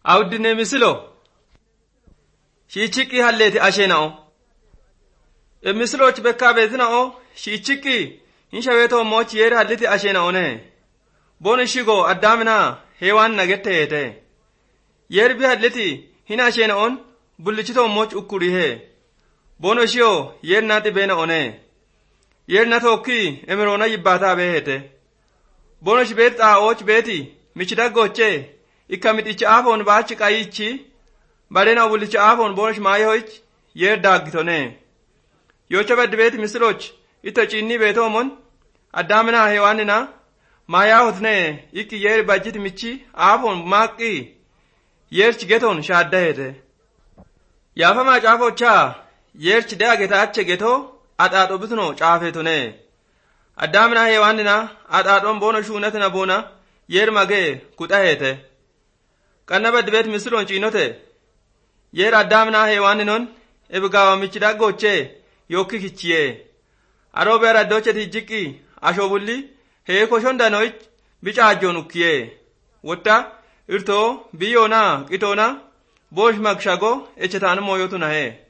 awdine misilo shiichiki halleeti asheena'o misloch bekka beetina'o shiichiki hinshaweetoo moochi yeeri halliti asheena'one bono shigo addaamina heewaan nagetteete yeeri bi halliti hina asheena'on bullichitoo mooch ukkurihe bono shiyo yeeri naati beena'one yeeri natokki emiroona yibbaataa beehete bono shibeeti xaa'ooch beeti michidaggoche ikkamidhichi aafoon baachi qayichi barena bullichi aafoon bonosh maayoich yeeri daaggitone yocha baddi beeti misiloch ito cinni beetoomon addaamina heewaanina maayaa hotne ikki yeeri bajjiti michi aafoon maaqqi yeerchi getoon shaaddaheete yaafamaa caafochaa yeerchi de'ageta ache getoo axaaxo bituno caafeetone addaamina heewaanina axaaxoon bono shuunatina boona yeeri magee kuxaheete qanna baddi beeti misiloon ciinote yeeri addaamina heewaaninon ebigaawa michi daggochee yokki kichiye aroobe araddoche tijjiqqi ashobulli heekoshon danoich bica ajjoon ukkiye wotta irtoo biyyoona qitoona boosh magshago echetaanu mooyotu nahe